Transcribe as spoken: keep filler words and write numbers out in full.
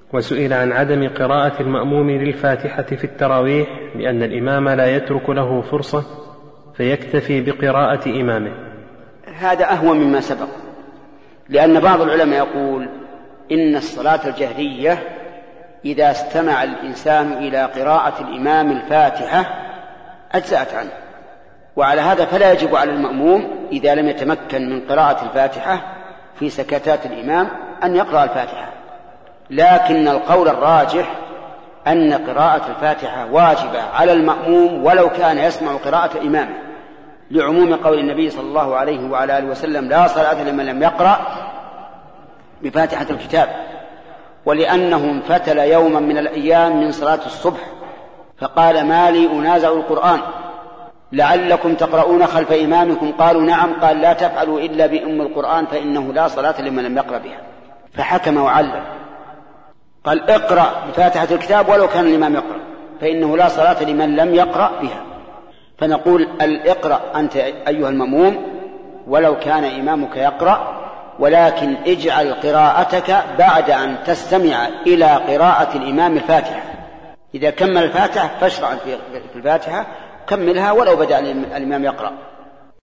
وسئل عن عدم قراءة المأموم للفاتحة في التراويح لأن الإمام لا يترك له فرصة فيكتفي بقراءة إمامه. هذا أهون مما سبق، لأن بعض العلماء يقول إن الصلاة الجهرية إذا استمع الإنسان إلى قراءة الإمام الفاتحة أجزأت عنه، وعلى هذا فلا يجب على المأموم إذا لم يتمكن من قراءة الفاتحة في سكتات الإمام أن يقرأ الفاتحة. لكن القول الراجح أن قراءة الفاتحة واجبة على المأموم ولو كان يسمع قراءة إمامه، لعموم قول النبي صلى الله عليه وعلى آله وسلم: لا صلاة لمن لم يقرأ بفاتحة الكتاب. ولأنه انفتل يوما من الأيام من صلاة الصبح فقال: ما لي أنازع القرآن لعلكم تقرؤون خلف إمامكم؟ قالوا: نعم. قال: لا تفعلوا إلا بأم القرآن فإنه لا صلاة لمن لم يقرأ بها. فحكم وعلم، قال: اقرأ بفاتحة الكتاب ولو كان الإمام يقرأ، فإنه لا صلاة لمن لم يقرأ بها. فنقول: اقرأ أنت أيها المأموم ولو كان إمامك يقرأ، ولكن اجعل قراءتك بعد أن تستمع إلى قراءة الإمام الفاتحة. إذا كمل الفاتحة فاشرع في الفاتحة، كملها ولو بدأ الإمام يقرأ.